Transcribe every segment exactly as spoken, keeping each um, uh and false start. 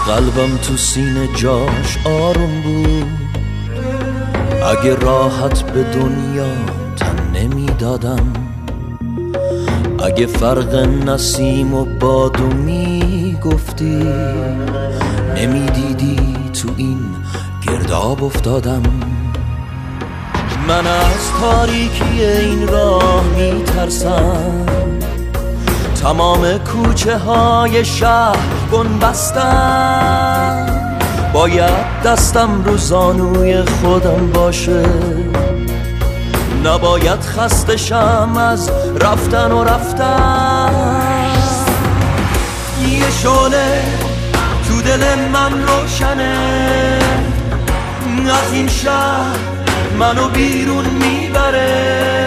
قلبم تو سینه جاش آروم بود، اگه راحت به دنیا تن نمیدادم، اگه فرق نسیم و بادو میگفتی نمیدیدی تو این گرداب افتادم. من از تاریکی این راه میترسم، تمام کوچه های شهر بنبستم، باید دستم رو زانوی خودم باشه، نباید خسته شم از رفتن و رفتن. یه شعله تو دل من روشنه، از این شهر منو بیرون میبره،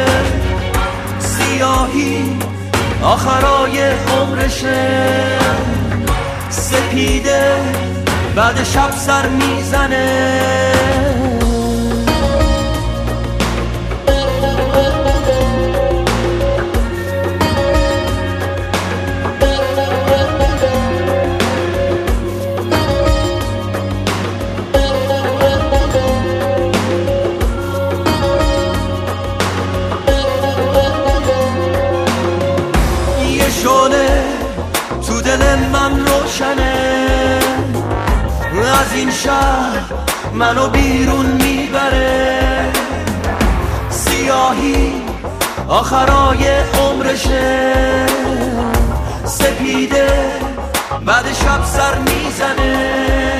سیاهی آخرای عمرشه، سپیده بعد شب سر میزنه. شعله تو دل من روشنه، از این شهر منو بیرون میبره، سیاهی آخرای عمرشه، سپیده بعد شب سر میزنه.